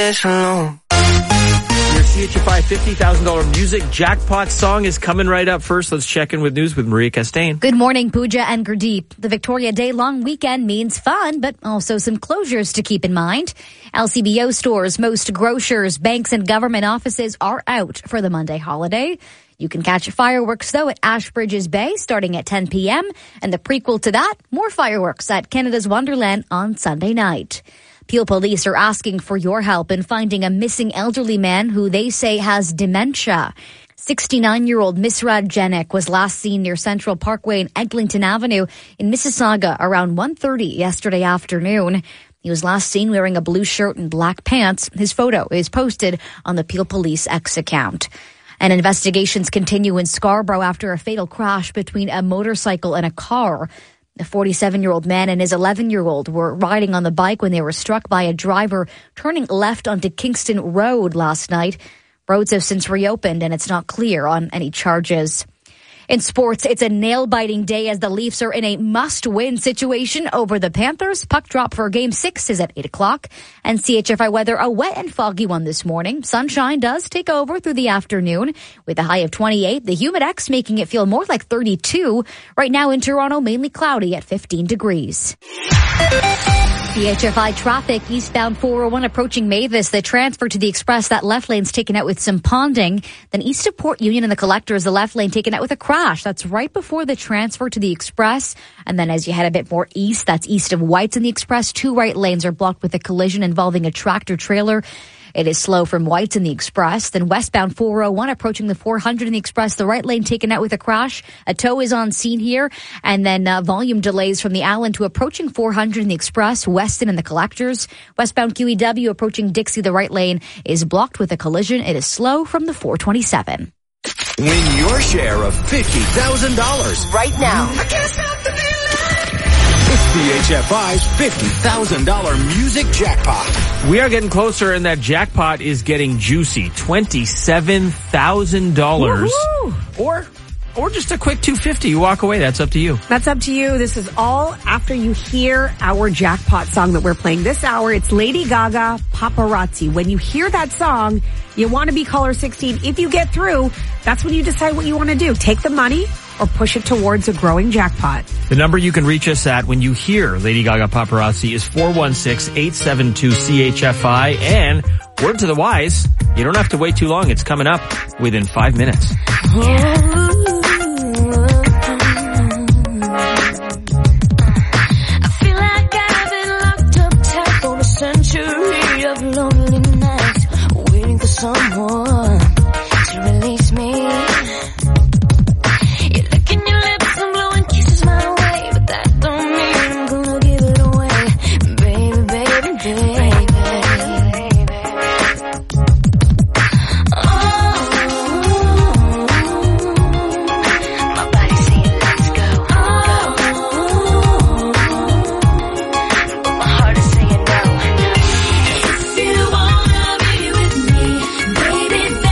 alone. Your CHFI $50,000 music jackpot song is coming right up. First, let's check in with news with Maria Castaigne. Good morning, Pooja and Gurdeep. The Victoria Day long weekend means fun, but also some closures to keep in mind. LCBO stores, most grocers, banks, and government offices are out for the Monday holiday. You can catch fireworks, though, at Ashbridges Bay starting at 10 p.m. And the prequel to that, more fireworks at Canada's Wonderland on Sunday night. Peel Police are asking for your help in finding a missing elderly man who they say has dementia. 69-year-old Misrad Jenik was last seen near Central Parkway and Eglinton Avenue in Mississauga around 1:30 yesterday afternoon. He was last seen wearing a blue shirt and black pants. His photo is posted on the Peel Police X account. And investigations continue in Scarborough after a fatal crash between a motorcycle and a car. The 47-year-old man and his 11-year-old were riding on the bike when they were struck by a driver turning left onto Kingston Road last night. Roads have since reopened, and it's not clear on any charges. In sports, it's a nail-biting day as the Leafs are in a must-win situation over the Panthers. Puck drop for Game 6 is at 8 o'clock. And CHFI weather, a wet and foggy one this morning. Sunshine does take over through the afternoon with a high of 28. The Humidex making it feel more like 32. Right now in Toronto, mainly cloudy at 15 degrees. CHFI traffic, eastbound 401 approaching Mavis. The transfer to the Express, that left lane's taken out with some ponding. Then east of Port Union and the Collectors, the left lane taken out with a crash. That's right before the transfer to the Express. And then as you head a bit more east, that's east of Whites and the Express. Two right lanes are blocked with a collision involving a tractor trailer. It is slow from Whites in the Express. Then westbound 401 approaching the 400 in the Express. The right lane taken out with a crash. A tow is on scene here. And then volume delays from the Allen to approaching 400 in the Express. Weston and the Collectors. Westbound QEW approaching Dixie. The right lane is blocked with a collision. It is slow from the 427. Win your share of $50,000 right now. I can't stop the feeling. It's CHFI's $50,000 music jackpot. We are getting closer, and that jackpot is getting juicy. $27,000. Or just a quick $250. You walk away. That's up to you. That's up to you. This is all after you hear our jackpot song that we're playing this hour. It's Lady Gaga, Paparazzi. When you hear that song, you want to be caller 16. If you get through, that's when you decide what you want to do. Take the money or push it towards a growing jackpot. The number you can reach us at when you hear Lady Gaga Paparazzi is 416-872-CHFI. And word to the wise, you don't have to wait too long. It's coming up within 5 minutes. I feel like I've been locked up tight for a century of lonely nights, waiting for someone to release me. You're licking your lips and blowing kisses my way, but that don't mean I'm gonna give it away. Baby, baby, baby. If you wanna be with me, baby,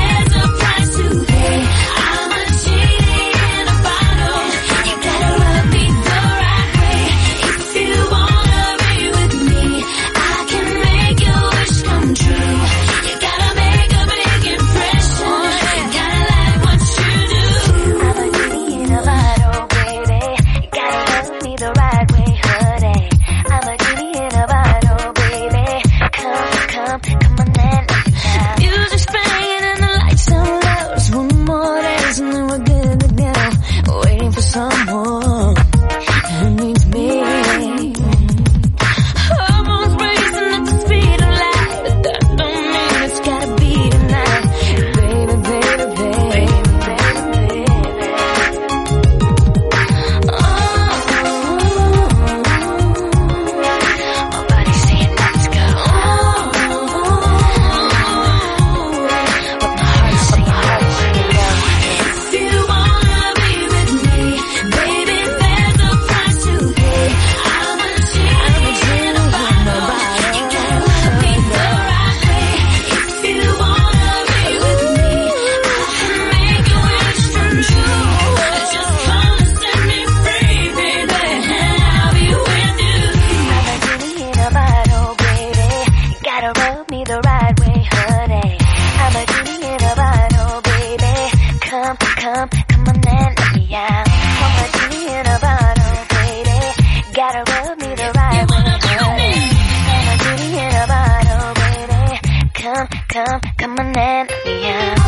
me out.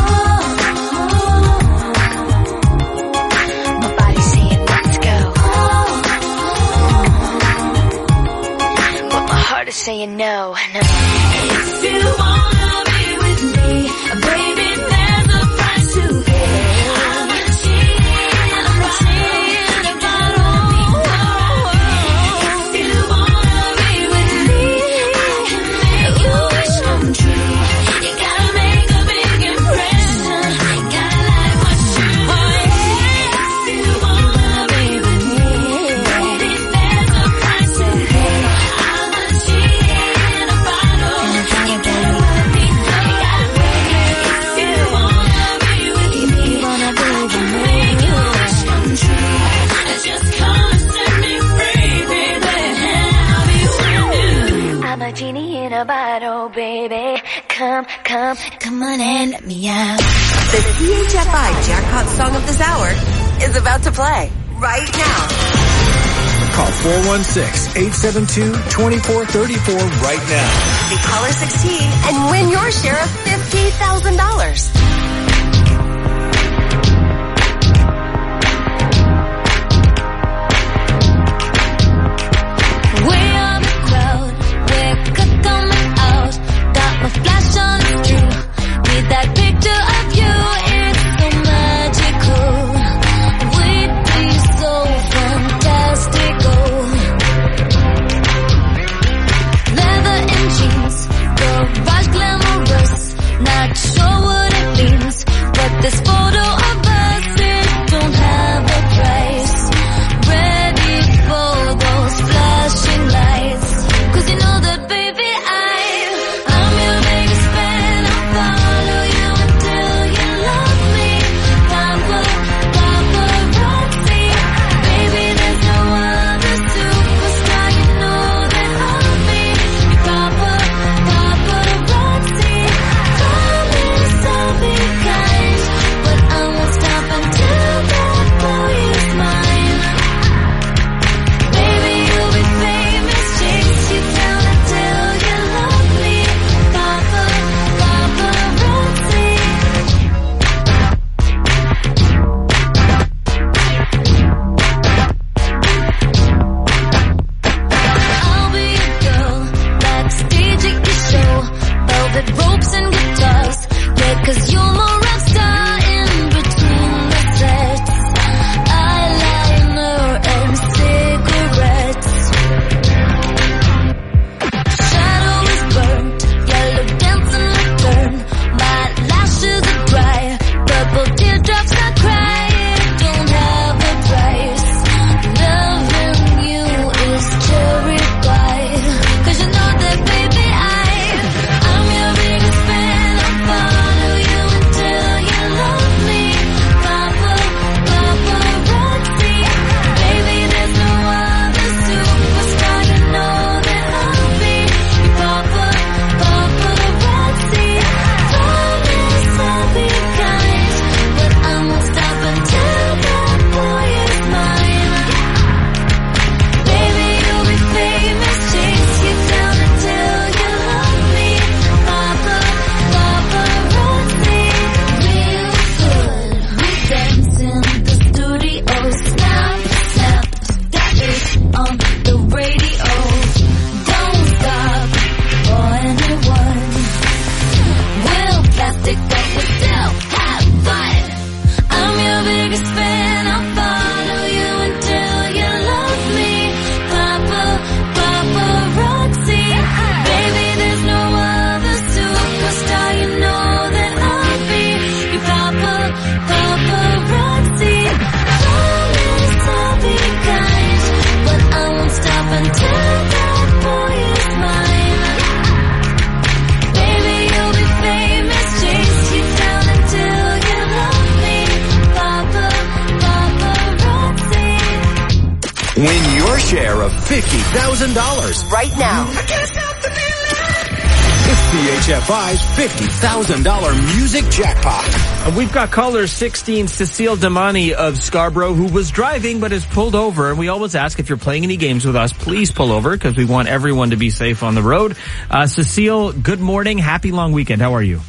My body's saying let's go, but my heart is saying no. If you wanna be with me, baby, there's a price to pay. I'm a cheating about if you wanna be with me, make your wish come true. You gotta make a big impression, gotta like what you do. If you wanna be with me, baby, there's a price to pay. I'm a cheating about you gotta let me know. If you wanna be with me, make your wish come true. Just come and set me free, baby, and I'll be with you. I'm a genie in a bottle, baby. Come on and let me out. The CHFI Jackpot Song of this hour is about to play right now. Call 416-872-2434 right now. Be caller 16 and win your share of $50,000. Way on the crowd, we're coming out. Got my flash on through. Need that picture of you, it's so magical. We'd be so fantastical. Leather and jeans, garage glamorous. Not sure what it means, but this photo of us, it don't have a price. Ready for those flashing lights, 'cause you know that baby I'm your biggest fan. I'll follow you until you love me. Paparazzi, baby there's no other superstar, you know that I'll be your paparazzi. Promise I'll be kind, but I won't stop until that boy is mine. Baby, you'll be famous, chase you down until you love me. Paparazzi. I'll be a girl backstage at your show, velvet ropes and guitars. Yeah, 'cause you're my rock star in between the sets. Eyeliner and cigarettes. Shadow is burnt, yellow dancing return. My lashes are dry, purple teardrops I cry. It don't have a price. Loving you is cherry pie, 'cause you know that baby I'm your biggest fan. I'll follow you until you love me. Paparazzi, baby there's no other superstar, you know that I'll be your paparazzi. Promise I'll be kind, but I won't stop until that boy is mine. Baby, you'll be famous, chase you down until you love me. Paparazzi, real good. We dance in the studio, snap, that is on the radio. Don't stop for anyone. We'll plastic, but we still have fun. I'm your biggest fan. I'll follow you until you love me. Paparazzi, baby there's no other superstar, you know that I'll be your paparazzi. Promise I'll be kind, but I won't stop until that boy is mine. Baby, you'll be famous, chase you down until you love me. Paparazzi. Win your share of $50,000 Right now. It's CHFI's $50,000 music jackpot. And we've got caller 16, Cecile Damani of Scarborough, who was driving but is pulled over. And we always ask if you're playing any games with us, please pull over because we want everyone to be safe on the road. Cecile, good morning. Happy long weekend. How are you?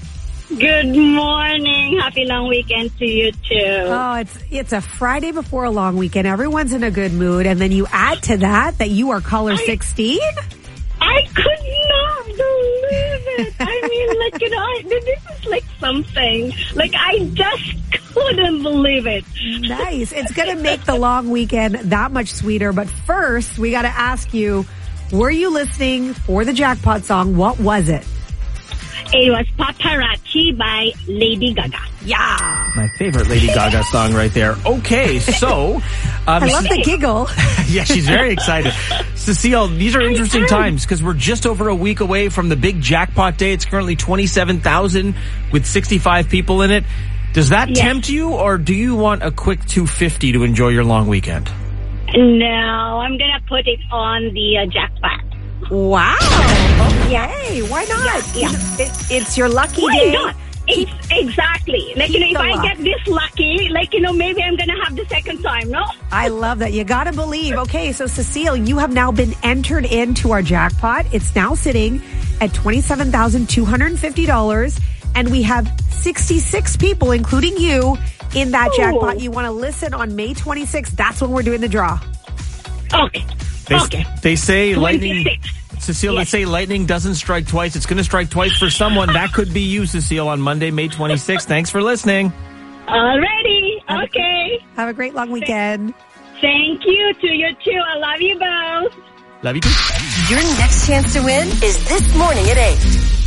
Good morning. Happy long weekend to you too. Oh, it's a Friday before a long weekend. Everyone's in a good mood. And then you add to that you are caller 16? I could not believe it. I mean, like, this is like something. Like, I just couldn't believe it. Nice. It's going to make the long weekend that much sweeter. But first, we got to ask you, were you listening for the jackpot song? What was it? It was Paparazzi by Lady Gaga. Yeah. My favorite Lady Gaga song right there. Okay, so... I love the giggle. Yeah, she's very excited. Cecile, these are interesting times because we're just over a week away from the big jackpot day. It's currently 27,000 with 65 people in it. Does that tempt you, or do you want a quick 250 to enjoy your long weekend? No, I'm going to put it on the jackpot. Wow. Okay. Why not? Yeah. It's your lucky Why day. not? Exactly. Like, if I get this lucky, like, maybe I'm going to have the second time, no? I love that. You got to believe. Okay, so Cecile, you have now been entered into our jackpot. It's now sitting at $27,250. And we have 66 people, including you, in that jackpot. You want to listen on May 26th. That's when we're doing the draw. Okay. They say 26. lightning... Cecile, let's say lightning doesn't strike twice. It's going to strike twice for someone. That could be you, Cecile, on Monday, May 26th. Thanks for listening. Alrighty. Okay. Have a great long weekend. Thank you to you too. I love you both. Love you too. Your next chance to win is this morning at 8.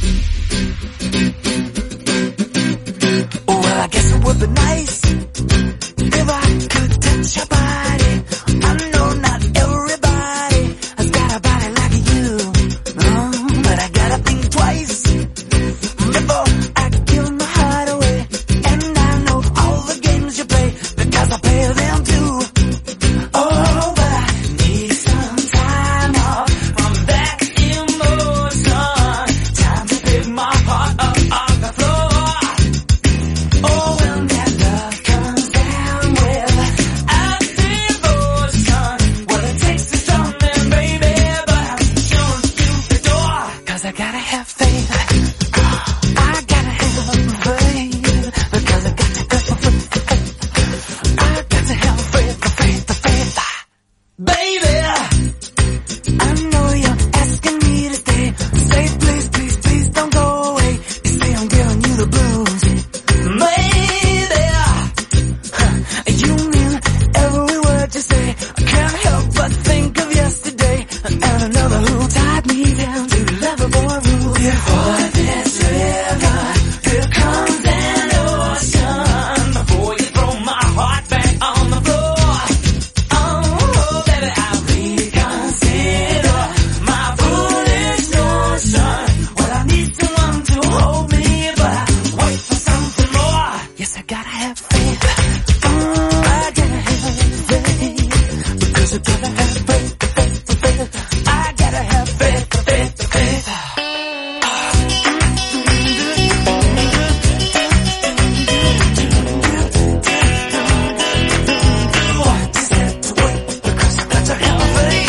Well, I guess it would be nice if I could touch your body. I know not everybody has got a body like you, but I gotta think twice before I give my heart away. And I know all the games you play because I play them too. Oh, but I need some time off from that emotion. Time to pick my heart up off the floor. Oh, when that love comes down with a devotion, well, it takes a strong man, baby, but I'm showing you the door. 'Cause I gotta have faith. I gotta have faith. Because I got to have faith. I got to have faith. Baby, I know you're asking me to stay. Say please, please, please don't go away. You say I'm giving you the blues. Maybe you mean every word you say. I can't help but think of yesterday and another who tied me down to Loverboy rule. Before this river, here comes an ocean. Before you throw my heart back on the floor. Oh, baby, I reconsider my foolish notion. Well, I need someone to hold me, but I wait for something more. Yes, I gotta have faith. I gotta have faith. Because I gotta have faith. I gotta have faith. Just have to wait because I gotta have faith.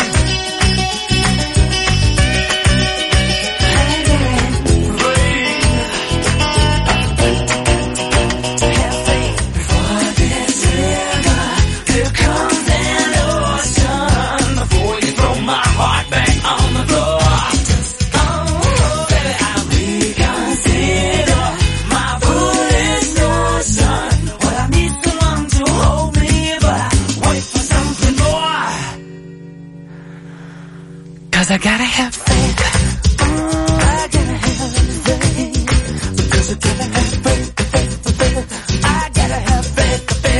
Before this river, here comes an ocean. Before you throw my heart back on the floor. Oh, baby, I reconsider my foolish notion. Well, I need someone to hold me, but I wait for something more. 'Cause I gotta have faith. I gotta have faith. Because I gotta have faith. I gotta have faith.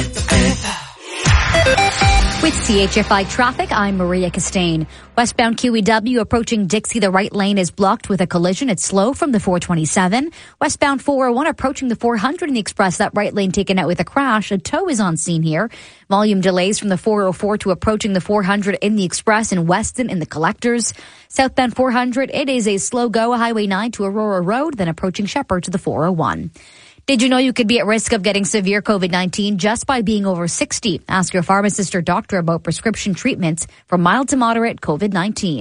With CHFI Traffic, I'm Maria Castaigne. Westbound QEW approaching Dixie, the right lane is blocked with a collision. It's slow from the 427. Westbound 401 approaching the 400 in the express. That right lane taken out with a crash. A tow is on scene here. Volume delays from the 404 to approaching the 400 in the express in Weston in the collectors. Southbound 400, it is a slow go. Highway 9 to Aurora Road, then approaching Shepherd to the 401. Did you know you could be at risk of getting severe COVID-19 just by being over 60? Ask your pharmacist or doctor about prescription treatments for mild to moderate COVID-19.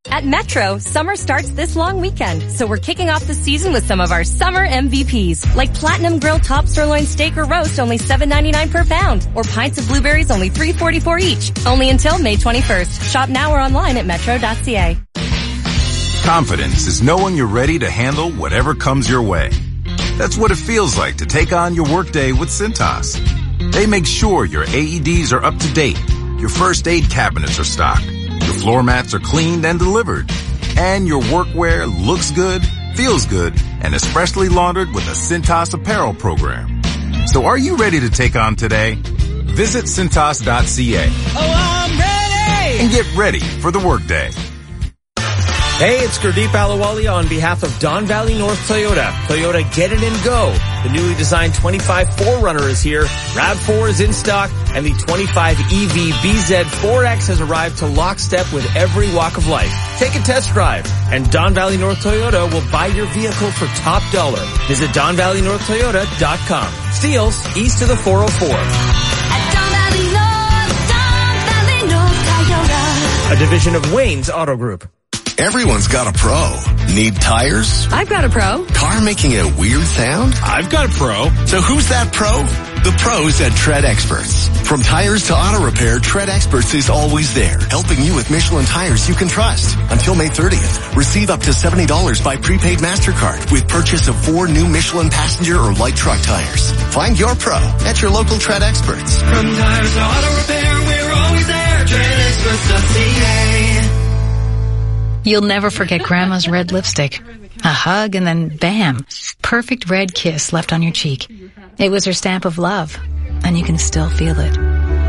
At Metro, summer starts this long weekend, so we're kicking off the season with some of our summer MVPs, like Platinum Grill Top Sirloin Steak or Roast, only $7.99 per pound, or Pints of Blueberries, only $3.44 each. Only until May 21st. Shop now or online at metro.ca. Confidence is knowing you're ready to handle whatever comes your way. That's what it feels like to take on your workday with Cintas. They make sure your AEDs are up to date, your first aid cabinets are stocked, your floor mats are cleaned and delivered, and your workwear looks good, feels good, and is freshly laundered with a Cintas apparel program. So are you ready to take on today? Visit Cintas.ca. Oh, I'm ready! And get ready for the workday. Hey, it's Gurdeep Alawali on behalf of Don Valley North Toyota. Toyota Get It and Go. The newly designed 25 4Runner is here. RAV4 is in stock, and the 25 EV BZ4X has arrived to lockstep with every walk of life. Take a test drive, and Don Valley North Toyota will buy your vehicle for top dollar. Visit DonValleyNorthToyota.com. Steeles east of the 404. At Don Valley North Toyota. A division of Wayne's Auto Group. Everyone's got a pro. Need tires? I've got a pro. Car making a weird sound? I've got a pro. So who's that pro? The pros at Tread Experts. From tires to auto repair, Tread Experts is always there, helping you with Michelin tires you can trust. Until May 30th, receive up to $70 by prepaid MasterCard with purchase of 4 new Michelin passenger or light truck tires. Find your pro at your local Tread Experts. From tires to auto repair, we're always there. TreadExperts.ca. You'll never forget Grandma's red lipstick. A hug and then bam, perfect red kiss left on your cheek. It was her stamp of love, and you can still feel it.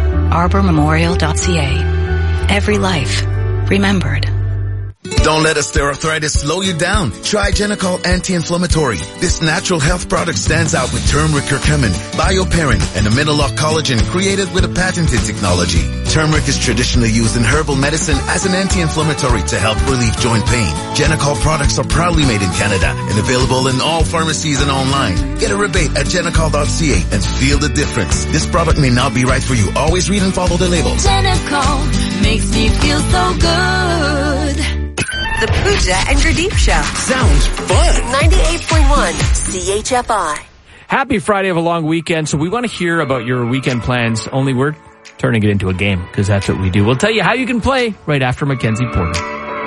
ArborMemorial.ca. Every life remembered. Don't let osteoarthritis slow you down. Try Genicol Anti-Inflammatory. This natural health product stands out with turmeric curcumin, bioperine, and amino-lock collagen created with a patented technology. Turmeric is traditionally used in herbal medicine as an anti-inflammatory to help relieve joint pain. Genicol products are proudly made in Canada and available in all pharmacies and online. Get a rebate at Genicol.ca and feel the difference. This product may not be right for you. Always read and follow the labels. Genicol makes me feel so good. The Pooja and Gurdeep Show. Sounds fun. 98.1 CHFI. Happy Friday of a long weekend. So we want to hear about your weekend plans, only we're turning it into a game because that's what we do. We'll tell you how you can play right after Mackenzie Porter.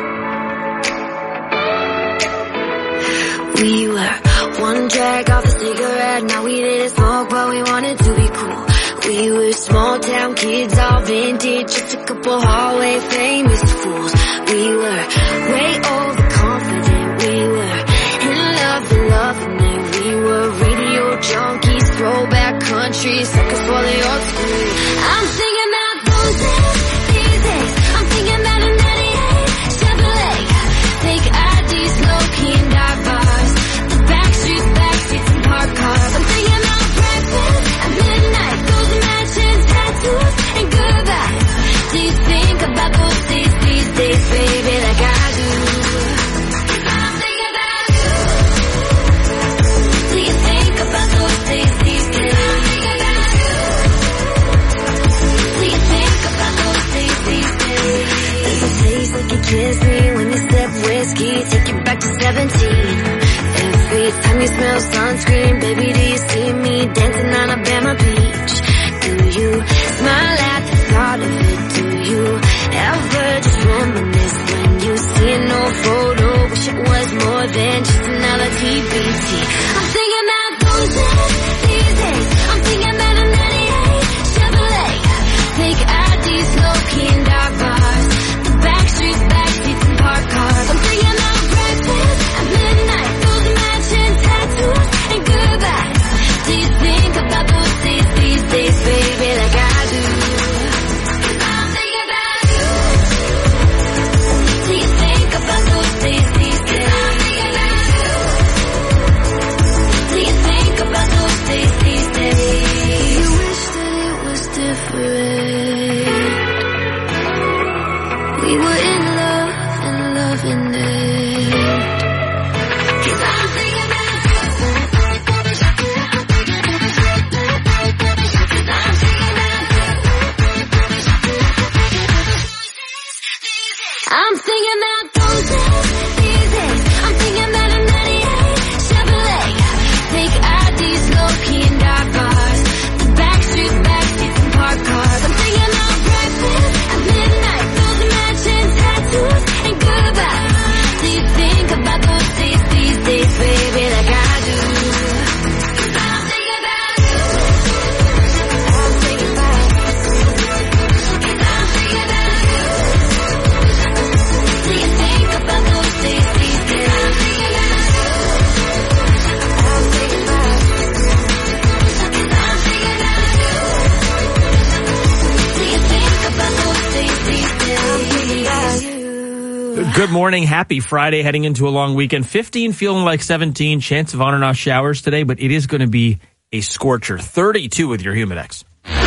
We were one drag off a cigarette. Now we didn't smoke, but we wanted to be cool. We were small town kids, all vintage, just a couple hallway famous fools. We were way overconfident. We were in love and loving it. We were radio junkies, throwback country, suckers for the old school. I'm thinking about those days, these days. I'm thinking about a 98 Chevrolet. Fake IDs, low-key and dark bars. The backstreets and park cars. I'm thinking about breakfast at midnight. Those mansions, tattoos, and goodbyes. Do you think about those days these days, baby, like I do? I'm thinking about you. Do you think about those days these days? I'm thinking about you. Do you think about those days these days? Does it taste like you kiss me when you sip whiskey? Take you back to 17. Every time you smell sunscreen, baby, do you see me dancing on Alabama Beach? Do you smile at the thought of it? Do you ever just reminisce when you see an old photo? Wish it was more than just another TBT. I'm thinking about those days, these days. I'm thinking about a 98 Chevrolet. Fake IDs, low-key and dark bars. The backstreets and park cars. I'm thinking about breakfast at midnight. Those mansions, tattoos, and goodbyes. Do you think about those days these days, baby, like I do? I'm thinking about you. Do you think about those days these days? I'm thinking about you. Do you think about those days these days? You wish that it was different. We were in love and loving it. 'Cause I'm thinking about you. 'Cause I'm thinking about you. I'm thinking about those Good morning. Happy Friday, heading into a long weekend. 15 feeling like 17. Chance of on and off showers today, but it is going to be a scorcher. 32 with your Humidex.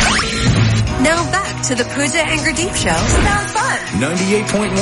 Now back to the Pooja and Gurdeep Show. Sound fun. 98.1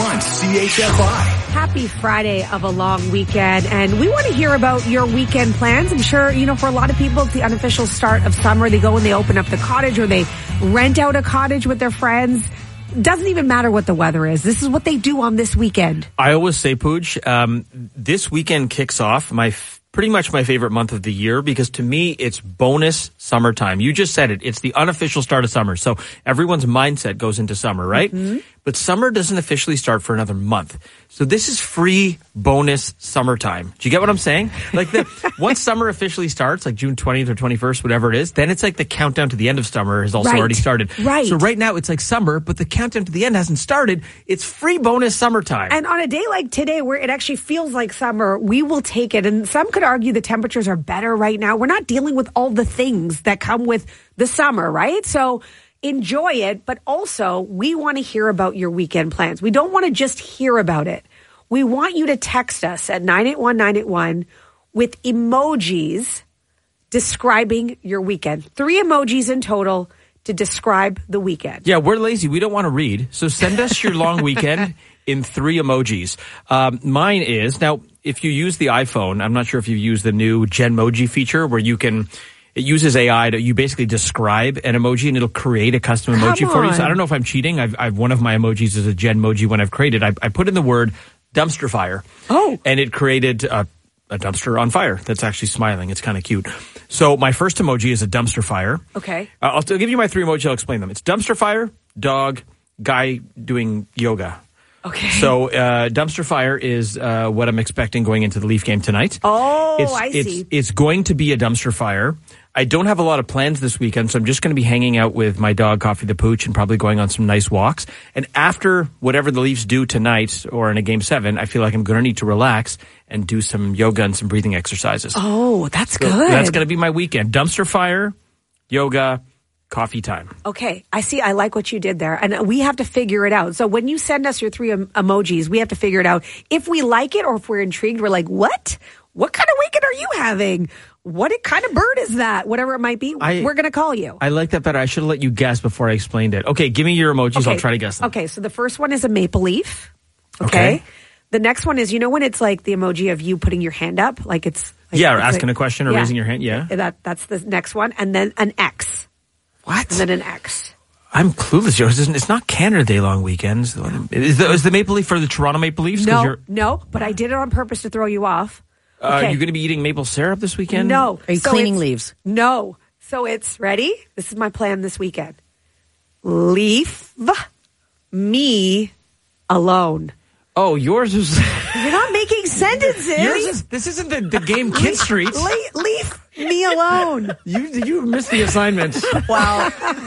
CHFI. Happy Friday of a long weekend, and we want to hear about your weekend plans. I'm sure, for a lot of people, it's the unofficial start of summer. They go and they open up the cottage, or they rent out a cottage with their friends. Doesn't even matter what the weather is. This is what they do on this weekend. I always say, Pooj, this weekend kicks off pretty much my favorite month of the year, because to me, it's bonus summertime. You just said it. It's the unofficial start of summer. So everyone's mindset goes into summer, right? Mm-hmm. But summer doesn't officially start for another month. So this is free bonus summertime. Do you get what I'm saying? Like once summer officially starts, like June 20th or 21st, whatever it is, then it's like the countdown to the end of summer has also already started. Right. So right now it's like summer, but the countdown to the end hasn't started. It's free bonus summertime. And on a day like today, where it actually feels like summer, we will take it. And some could argue the temperatures are better right now. We're not dealing with all the things that come with the summer, right? So enjoy it, but also we want to hear about your weekend plans. We don't want to just hear about it. We want you to text us at 981-981 with emojis describing your weekend. 3 emojis in total to describe the weekend. Yeah, we're lazy. We don't want to read. So send us your long weekend in 3 emojis. Mine is, now, if you use the iPhone, I'm not sure if you use the new Genmoji feature where it uses AI to, you basically describe an emoji and it'll create a custom emoji for you. So I don't know if I'm cheating. I've one of my emojis is a Genmoji when I've created. I put in the word dumpster fire. Oh. And it created a dumpster on fire that's actually smiling. It's kind of cute. So my first emoji is a dumpster fire. Okay. I'll give you my 3 emojis. I'll explain them. It's dumpster fire, dog, guy doing yoga. Okay. So dumpster fire is what I'm expecting going into the Leaf game tonight. Oh, I see. It's going to be a dumpster fire. I don't have a lot of plans this weekend, so I'm just going to be hanging out with my dog, Coffee the Pooch, and probably going on some nice walks. And after whatever the Leafs do tonight or in a Game 7, I feel like I'm going to need to relax and do some yoga and some breathing exercises. Oh, that's good. That's going to be my weekend. Dumpster fire, yoga, coffee time. Okay. I like what you did there. And we have to figure it out. So when you send us your 3 emojis, we have to figure it out. If we like it or if we're intrigued, we're like, what? What kind of weekend are you having? What kind of bird is that? Whatever it might be, we're going to call you. I like that better. I should have let you guess before I explained it. Okay, give me your emojis. Okay. I'll try to guess them. Okay, so the first one is a maple leaf. Okay. The next one is, when it's like the emoji of you putting your hand up? Like it's... Like, or it's asking a question or raising your hand. Yeah. That's the next one. And then an X. What? And then an X. I'm clueless, Joe. It's not Canada Day long weekends. Is the maple leaf for the Toronto Maple Leafs? No, but I did it on purpose to throw you off. Okay. You're going to be eating maple syrup this weekend? No. Are you cleaning leaves? No. So it's ready. This is my plan this weekend. Leave me alone. Oh, yours is... You're not making sentences. This isn't the game Kid Street. Leave me alone. You missed the assignment. Wow.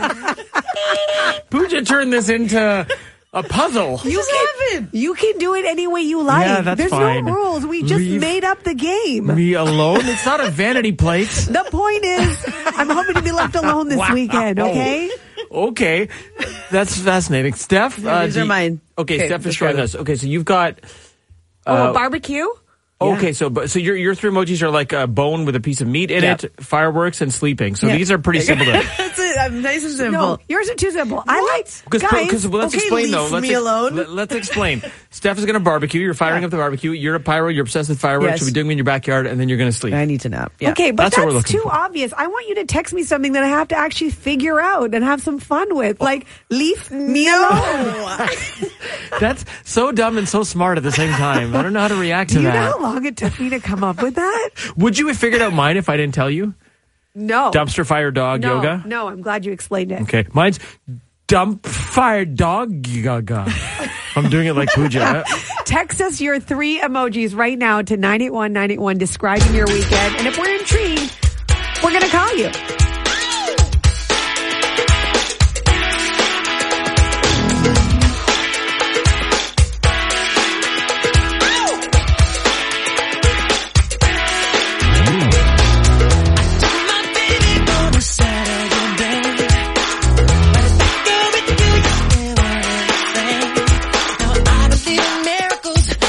Pooja turned this into... a puzzle. You can do it any way you like. Yeah, that's There's fine. no rules. We just made up the game. Me alone? It's not a vanity plate. The point is, I'm hoping to be left alone this weekend, okay? Okay. That's fascinating. Steph? These are mine. Okay, Steph is showing us. Okay, so you've got... a barbecue? Okay, so your 3 emojis are like a bone with a piece of meat in it, fireworks, and sleeping. So these are pretty simple. That's it. I'm nice and simple. No, yours are too simple. I like guys. Let's explain though. Leave me alone. Let's explain. Steph is going to barbecue. You're firing up the barbecue. You're a pyro. You're obsessed with fireworks. Yes. You'll be doing them in your backyard, and then you're going to sleep. I need to nap. Yeah. Okay, but That's what we're that's looking too for. obvious. I want you to text me something that I have to actually figure out and have some fun with. Like, leave me alone. That's so dumb and so smart at the same time. I don't know how to react to Do you that. know how long it took me to come up with that? Would you have figured out mine if I didn't tell you? No. Dumpster fire dog yoga? No, I'm glad you explained it. Okay. Mine's dump fire dog yoga. I'm doing it like Pooja. Text us your 3 emojis right now to 981-981 describing your weekend. And if we're intrigued, we're going to call you. Miracles.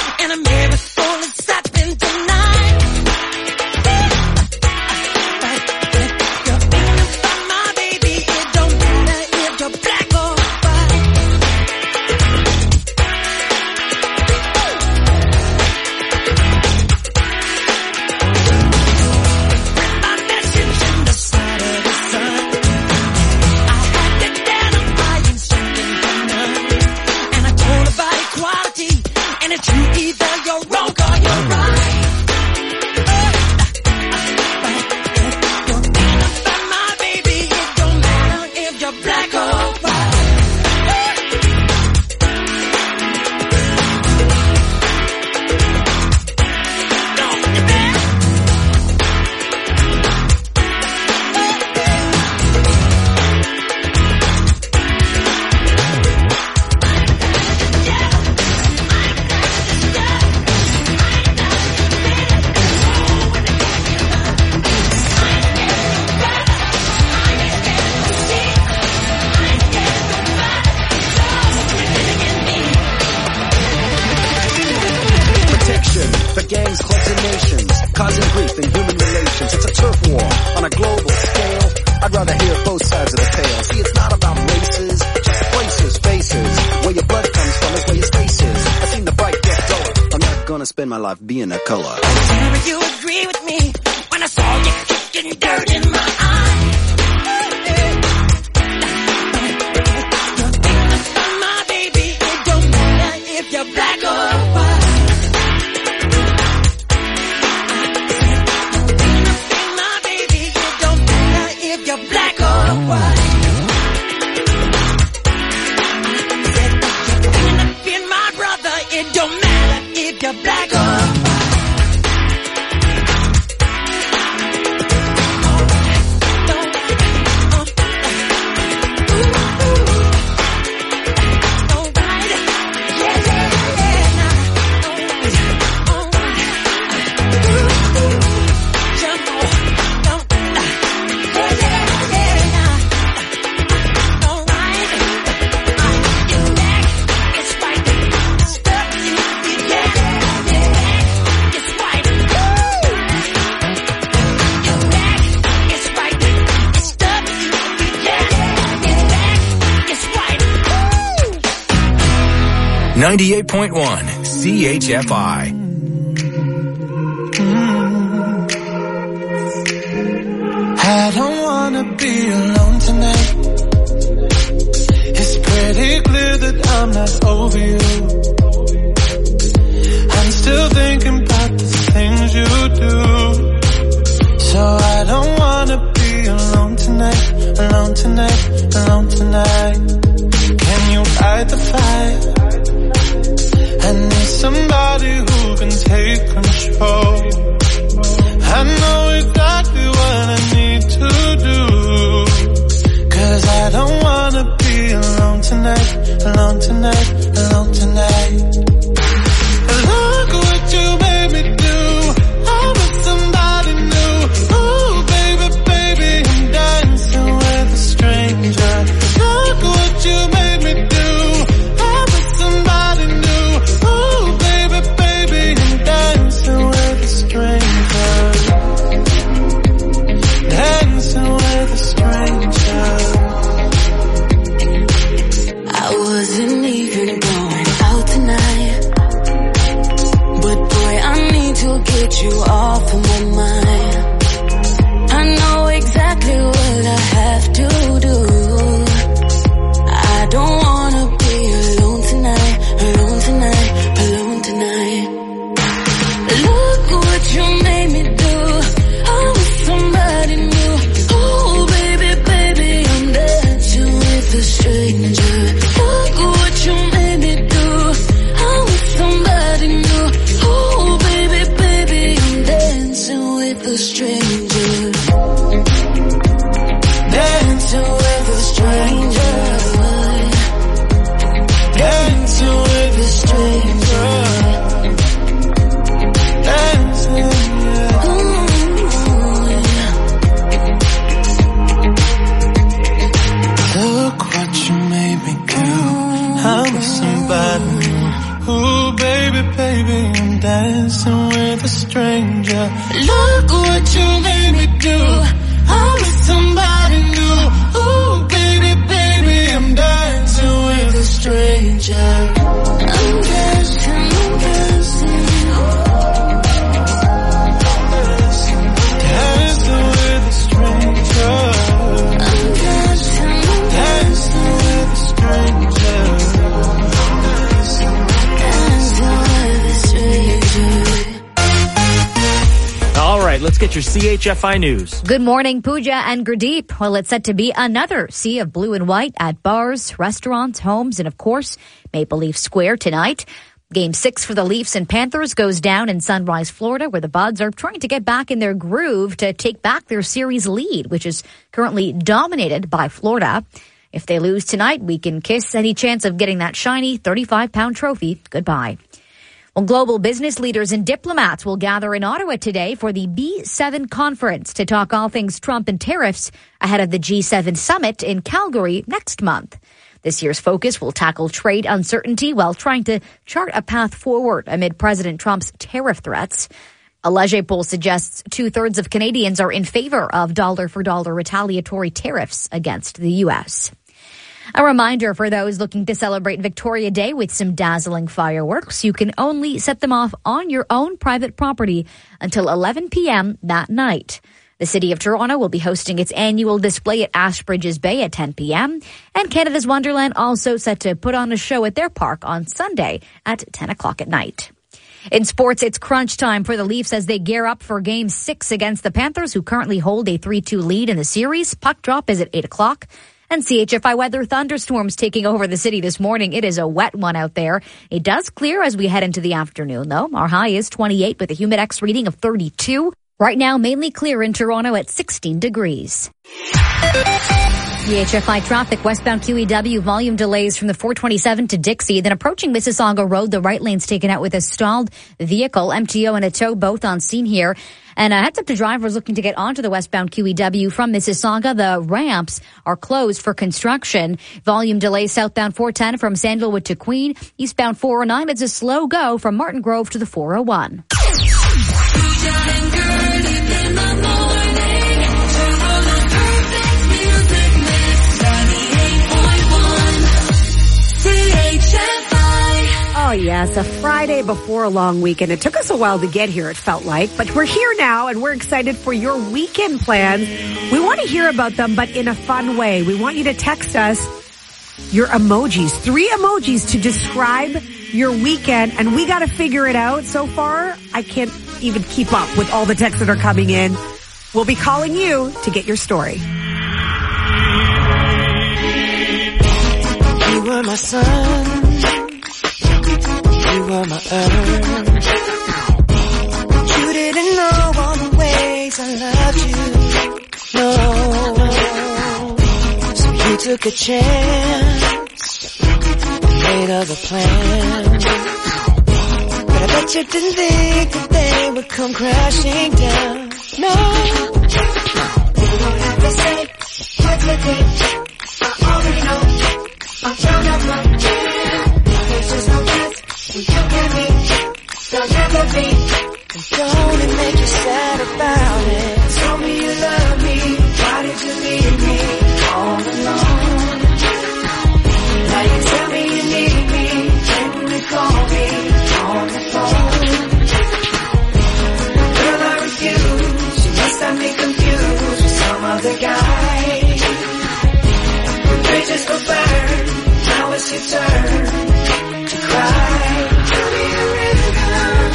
rather hear both sides of the tale. See, it's not about races, just places, faces. Where your blood comes from is where your space is. I've seen the bright get duller. I'm not gonna spend my life being a color. Whenever you agree with me, when I saw you kicking dirt in my eye. My baby, it don't matter if you're black or white. My baby, it don't matter if you're black or white. My brother, it don't matter if you're black or white. .1 CHFI. I don't wanna be alone tonight. It's pretty clear that I'm not over you. I'm still thinking about the things you do. So I don't wanna be alone tonight, alone tonight, alone tonight. Can you fight the fire? I need somebody who can take control. I know exactly what I need to do. 'Cause I don't wanna be alone tonight, alone tonight, alone tonight. Look what you made me do. I'm with somebody new. Ooh, baby, baby, I'm dancing with a stranger. Look what you made me do. I'm with somebody new. Ooh, baby, baby, I'm dancing with a stranger. Dancing with a stranger. I wasn't even going out tonight, but boy, I need to get you off of my mind. I know exactly what I have to do. I don't wanna be alone tonight, alone tonight, alone tonight. Look what you made me do. I'm with somebody new. Oh, baby, baby, I'm dancing with a stranger. Look what you made me do. I'm with somebody new. Oh, baby, baby, I'm dancing with a stranger. Dancing with a stranger. Dancing with a stranger. Dancing, yeah. Look what you made me do. I'm with somebody new. Ooh, baby, baby, I'm dancing with a stranger. Look what you made me do. I'm with somebody new. Ooh, baby, baby, I'm dancing with a stranger. I'm dancing, I'm dancing. Dancing with a stranger. I'm dancing, dancing with a stranger. Dancing with a stranger. All right, let's get your CHFI news. Good morning, Pooja and Gurdeep. Well, it's set to be another sea of blue and white at bars, restaurants, homes, and of course, Maple Leaf Square tonight. Game 6 for the Leafs and Panthers goes down in Sunrise, Florida, where the Buds are trying to get back in their groove to take back their series lead, which is currently dominated by Florida. If they lose tonight, we can kiss any chance of getting that shiny 35-pound trophy goodbye. Well, global business leaders and diplomats will gather in Ottawa today for the B7 conference to talk all things Trump and tariffs ahead of the G7 summit in Calgary next month. This year's focus will tackle trade uncertainty while trying to chart a path forward amid President Trump's tariff threats. A Leger poll suggests 2/3 of Canadians are in favor of dollar-for-dollar retaliatory tariffs against the U.S. A reminder for those looking to celebrate Victoria Day with some dazzling fireworks, you can only set them off on your own private property until 11 p.m. that night. The City of Toronto will be hosting its annual display at Ashbridges Bay at 10 p.m. And Canada's Wonderland also set to put on a show at their park on Sunday at 10 o'clock at night. In sports, it's crunch time for the Leafs as they gear up for Game 6 against the Panthers, who currently hold a 3-2 lead in the series. Puck drop is at 8 o'clock. And CHFI weather, thunderstorms taking over the city this morning. It is a wet one out there. It does clear as we head into the afternoon, though. Our high is 28 with a Humidex reading of 32. Right now, mainly clear in Toronto at 16 degrees. CHFI traffic, westbound QEW, volume delays from the 427 to Dixie, then approaching Mississauga Road, the right lane's taken out with a stalled vehicle, MTO and a tow both on scene here. And a heads up to drivers looking to get onto the westbound QEW from Mississauga. The ramps are closed for construction. Volume delays southbound 410 from Sandalwood to Queen. Eastbound 409, it's a slow go from Martin Grove to the 401. Oh, yes, a Friday before a long weekend. It took us a while to get here, it felt like, but we're here now and we're excited for your weekend plans. We want to hear about them, but in a fun way. We want you to text us your emojis, 3 emojis to describe your weekend, and we got to figure it out. So far, I can't even keep up with all the texts that are coming in. We'll be calling you to get your story. You were my sun. You were my earth. You didn't know all the ways I loved you. No. So you took a chance and made other plans. But I bet you didn't think that they would come crashing down. No. You don't have to say what you think. I already know. I'm found out my there's just no chance. You and me, there'll never be. And don't it make you sad about it? Tell me you love me. Why did you leave me all alone? Now you tell me you need me. Can you call me on the phone? Girl, I refuse. You must have me confused with some other guy. The bridges were burned. Now it's your turn to cry. Tell me a river.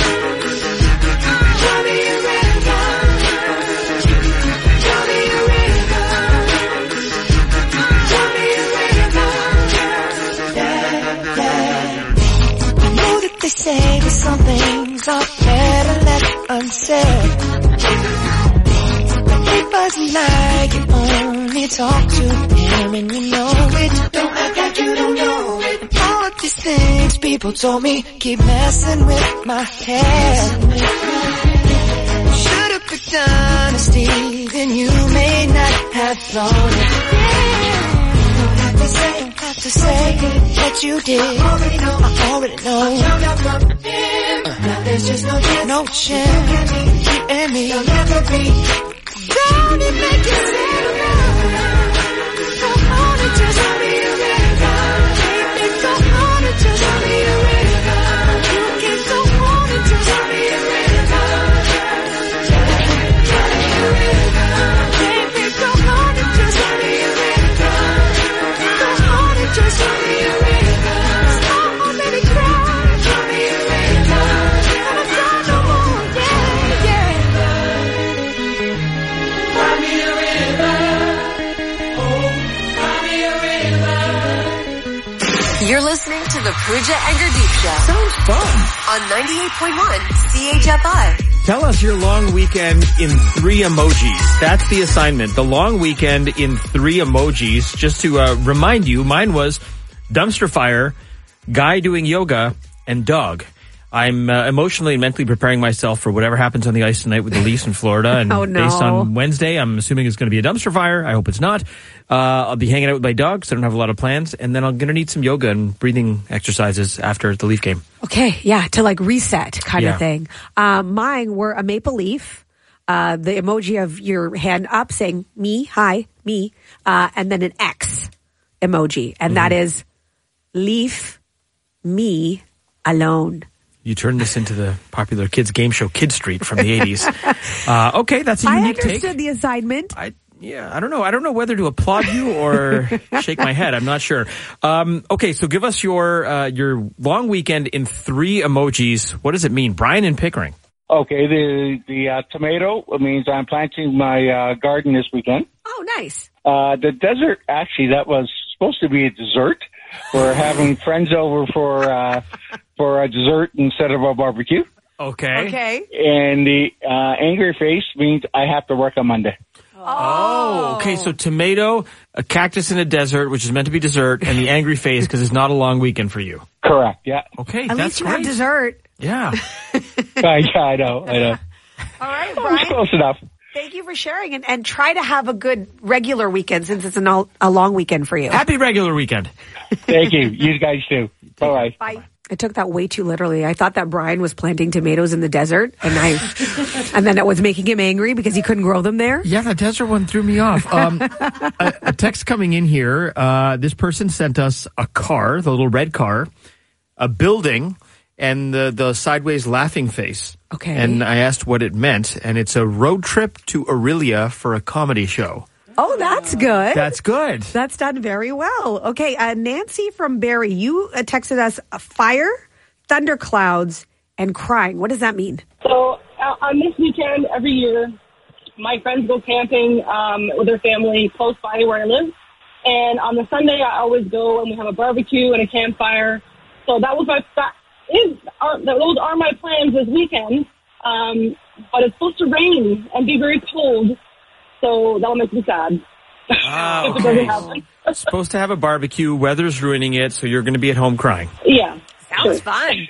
Tell me a river. Tell me a river. Tell me a river. Yeah, yeah. I know that they say that some things are better left unsaid. But it wasn't like you only talk to him and you know it. Don't act like you don't know it. All of these things people told me keep messing with my head. Should've picked honesty, then you may not have thought it. Don't have to say that you did. I already know. Now there's just no chance. You and me, you'll never be. Don't it make you sad about it? Don't hold it, just tell me a river. Don't hold it, just tell me a river. You can go on and just tell me a river. Tell me a river. Baby, don't hold it, just tell me a river. Don't hold it, just tell me a river. Stop on let it cry. Tell me a river. And I'm done no more, yeah, yeah. Find me a river. Oh, find me a river. You're listening to the Pooja and Gurdeep Show. Sounds fun. On 98.1 CHFI. Tell us your long weekend in 3 emojis. That's the assignment. The long weekend in 3 emojis. Just to remind you, mine was dumpster fire, guy doing yoga, and dog. I'm emotionally and mentally preparing myself for whatever happens on the ice tonight with the Leafs in Florida. And Oh, no. based on Wednesday, I'm assuming it's going to be a dumpster fire. I hope it's not. I'll be hanging out with my dog, so I don't have a lot of plans. And then I'm going to need some yoga and breathing exercises after the Leaf game. Okay, yeah, to like reset kind Yeah. of thing. Mine were a maple leaf, the emoji of your hand up saying me, hi, me, and then an X emoji. And that is leave me alone. You turned this into the popular kids game show Kid Street from the 80s. Okay, that's a I unique understood take. the assignment. I don't know. I don't know whether to applaud you or shake my head. I'm not sure. Okay, so give us your long weekend in 3 emojis. What does it mean? Brian in Pickering. Okay, the tomato means I'm planting my garden this weekend. Oh, nice. The desert, actually, that was supposed to be a dessert. We're having friends over for a dessert instead of a barbecue. Okay. Okay. And the angry face means I have to work on Monday. Oh, okay. So tomato, a cactus in a desert, which is meant to be dessert, and the angry face because it's not a long weekend for you. Correct. Yeah. Okay, At that's least you great. have dessert. Yeah. Yeah, I know. All right, Oh, Brian. it's close enough. Thank you for sharing and try to have a good regular weekend since it's a long weekend for you. Happy regular weekend. Thank you. You guys too. Bye-bye. Bye. I took that way too literally. I thought that Brian was planting tomatoes in the desert and then it was making him angry because he couldn't grow them there. Yeah, the desert one threw me off. A text coming in here. This person sent us a car, the little red car, a building, and the sideways laughing face. Okay. And I asked what it meant, and it's a road trip to Aurelia for a comedy show. Oh, that's good. That's good. That's done very well. Okay, Nancy from Barrie, you texted us fire, thunderclouds, and crying. What does that mean? So on this weekend, every year, my friends go camping with their family close by where I live. And on the Sunday, I always go and we have a barbecue and a campfire. So that was those are my plans this weekend. But it's supposed to rain and be very cold. So that'll make me sad. If it doesn't happen. Supposed to have a barbecue. Weather's ruining it, so you're going to be at home crying. Yeah. Sounds fun.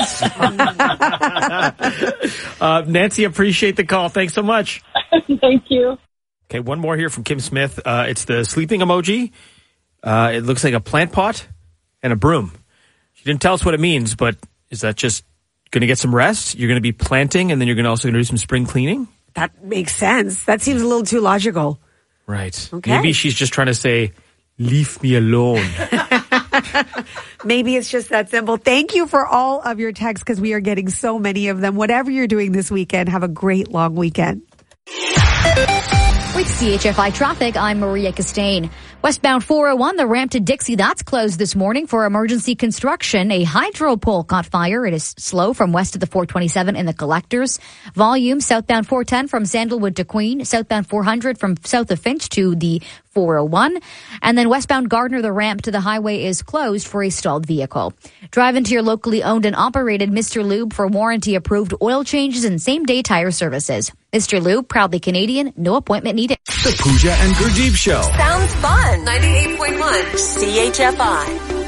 Nancy, appreciate the call. Thanks so much. Thank you. Okay, one more here from Kim Smith. It's the sleeping emoji. It looks like a plant pot and a broom. She didn't tell us what it means, but is that just going to get some rest? You're going to be planting, and then you're also going to do some spring cleaning? That makes sense. That seems a little too logical. Right. Okay. Maybe she's just trying to say, leave me alone. Maybe it's just that simple. Thank you for all of your texts because we are getting so many of them. Whatever you're doing this weekend, have a great long weekend. With CHFI Traffic, I'm Maria Castaigne. Westbound 401, the ramp to Dixie, that's closed this morning for emergency construction. A hydro pole caught fire. It is slow from west of the 427 in the collectors. Volume, southbound 410 from Sandalwood to Queen, southbound 400 from south of Finch to the 401. And then westbound Gardner, the ramp to the highway is closed for a stalled vehicle. Drive into your locally owned and operated Mr. Lube for warranty-approved oil changes and same-day tire services. Mr. Lube, proudly Canadian, no appointment needed. The Pooja and Gurdeep Show. Sounds fun. 98.1 CHFI.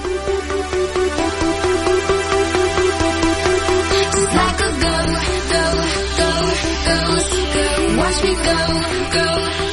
Just like a go. Watch me go.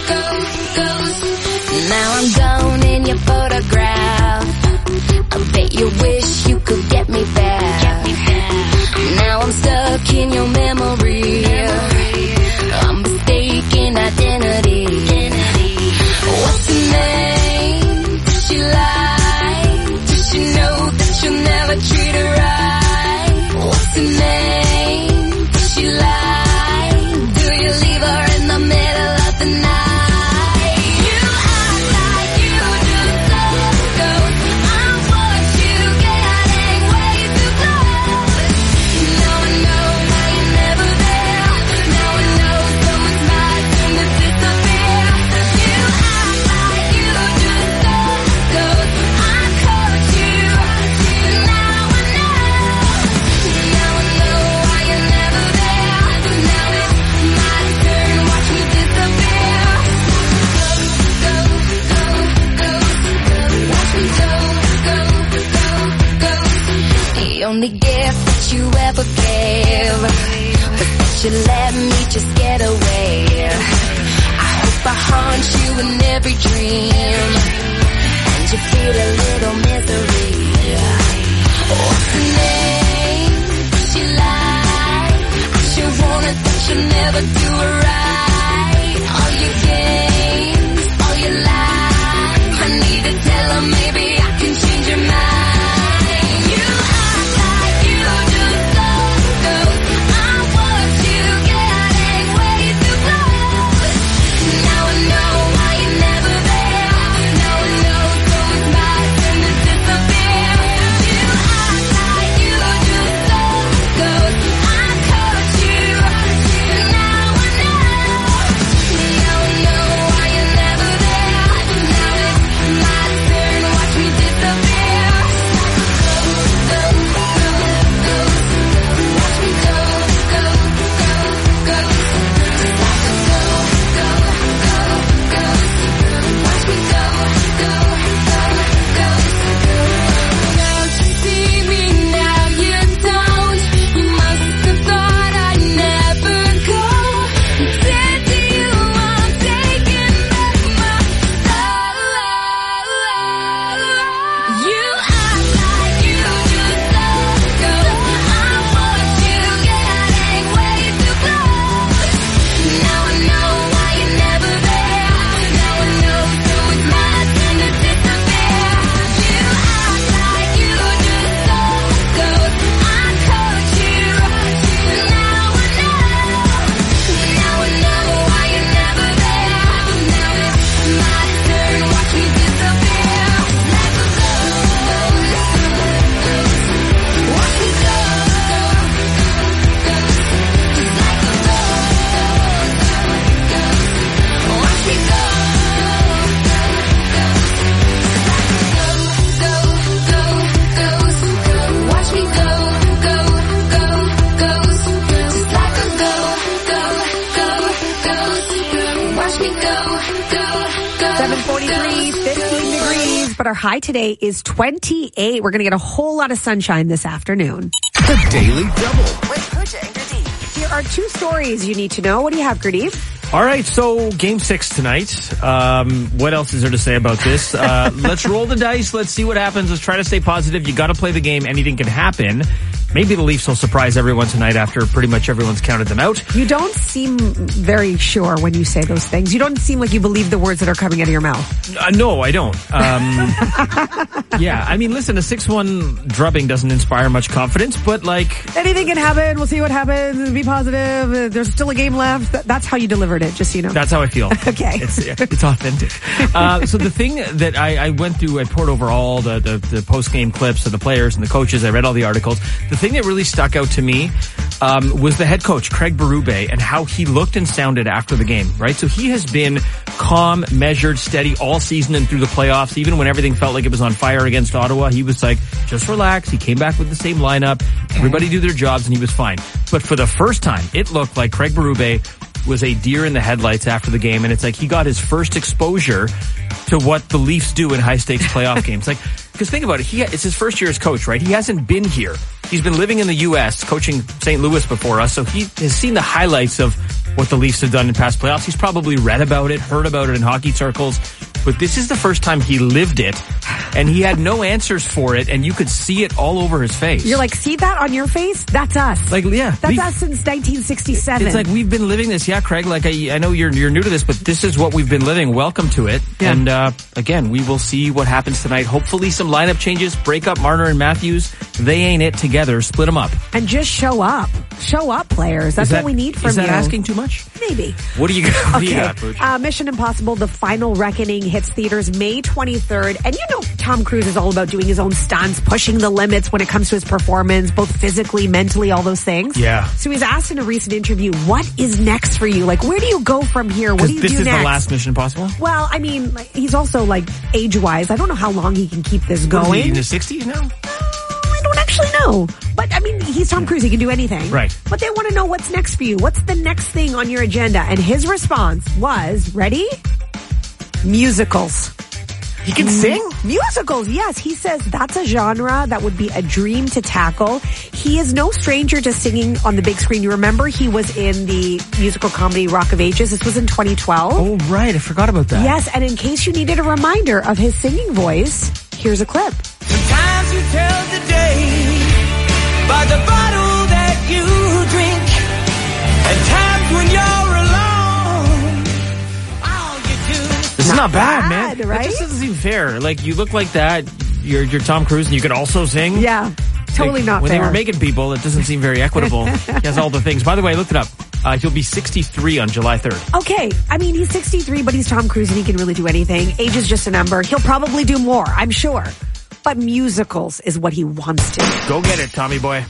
Now I'm gone in your photograph. I bet you wish you could get me back. Now I'm stuck in your memory. I'm mistaken identity. What's her name? Does she lie? Does she know that you'll never treat her right? What's her name? Does she lie? Do you leave her in the middle of the night? You act like you just love goes. I'm what you get, ain't way too close. Now I know why you never only gift that you ever gave. But that you let me just get away. I hope I haunt you in every dream, and you feel a little misery. What's the name? She lied. I sure wanted that you'll never do it right. All your games, all your lies. I need to tell her maybe I can change your mind. You act like you just don't go. I watch you getting way too close. Now I know why you're never there. Now I know, so it's my turn to disappear. You act like you just don't go. I caught you. Now I know why you're never there. Now it's my turn, watch me disappear. Go, watch me go, go, go, go. Just like a go, go, go, go. Watch me go, go, go, go. Don't you see me now? You don't. You must have thought I'd never go. Said to you I'm taking back my love. You act like you just don't go. I watch you getting way too close. Now I know why you're never there. Now I know, so it's my turn to disappear. You act like you just don't go. I caught you. Now I know why you're never there. Now it's my turn, watch me disappear. Like a watch me go. Just like a watch me go. Watch me go, go, go, goes. Just like a go, go, go, goes. Watch me go, go, go. 7:43, 15 degrees, but our high today is 28. We're going to get a whole lot of sunshine this afternoon. The Daily Double. With Pooja and Gurdeep. Here are two stories you need to know. What do you have, Gurdeep? All right, so Game 6 tonight. What else is there to say about this? Let's roll the dice. Let's see what happens. Let's try to stay positive. You got to play the game. Anything can happen. Maybe the Leafs will surprise everyone tonight after pretty much everyone's counted them out. You don't seem very sure when you say those things. You don't seem like you believe the words that are coming out of your mouth. No, I don't. Yeah, I mean, listen, a 6-1 drubbing doesn't inspire much confidence, but like... Anything can happen. We'll see what happens. Be positive. There's still a game left. That's how you delivered it, just so you know. That's how I feel. Okay. It's authentic. So the thing that I went through, I poured over all the post-game clips of the players and the coaches. I read all the articles. The thing that really stuck out to me was the head coach, Craig Berube, and how he looked and sounded after the game, right? So he has been calm, measured, steady all season and through the playoffs. Even when everything felt like it was on fire against Ottawa, he was like, just relax. He came back with the same lineup. Everybody do their jobs and he was fine. But for the first time, it looked like Craig Berube was a deer in the headlights after the game, and it's like he got his first exposure to what the Leafs do in high-stakes playoff games. Like, because think about it, it's his first year as coach, right? He hasn't been here. He's been living in the U.S., coaching St. Louis before us, so he has seen the highlights of what the Leafs have done in past playoffs. He's probably read about it, heard about it in hockey circles, but this is the first time he lived it, and he had no answers for it, and you could see it all over his face. You're like, see that on your face? That's us. Like, yeah. That's us since 1967. It's like, we've been living this. Yeah, Craig, like, I know you're new to this, but this is what we've been living. Welcome to it. Yeah. And, again, we will see what happens tonight. Hopefully some lineup changes, break up Marner and Matthews. They ain't it together. Split them up. And just show up. Show up, players. That's what we need from you. Is that asking too much? Maybe. What do you got? What do you got, Pooch? Mission Impossible, The Final Reckoning hits theaters May 23rd. And you know Tom Cruise is all about doing his own stunts, pushing the limits when it comes to his performance, both physically, mentally, all those things. Yeah. So he's asked in a recent interview, what is next for you? Like, where do you go from here? What do you do next? This is the last Mission Impossible? Well, I mean, he's also, like, age-wise, I don't know how long he can keep this going. What, is he in his 60s now? I don't actually know. But, I mean, he's Tom Cruise. He can do anything. Right. But they want to know what's next for you. What's the next thing on your agenda? And his response was, ready? Musicals. He can sing? Musicals, yes. He says that's a genre that would be a dream to tackle. He is no stranger to singing on the big screen. You remember he was in the musical comedy Rock of Ages. This was in 2012. Oh, right. I forgot about that. Yes, and in case you needed a reminder of his singing voice, here's a clip. Sometimes you tell the day by the bottle that you drink. At times when you're alone, all you do is... This is not bad, man. Right? That just doesn't seem fair. Like, you look like that, you're Tom Cruise, and you can also sing? Yeah, totally like, not when fair. When they were making people, it doesn't seem very equitable. He has all the things. By the way, I looked it up. He'll be 63 on July 3rd. Okay, I mean, he's 63, but he's Tom Cruise and he can really do anything. Age is just a number. He'll probably do more, I'm sure. But musicals is what he wants to do. Go get it, Tommy boy.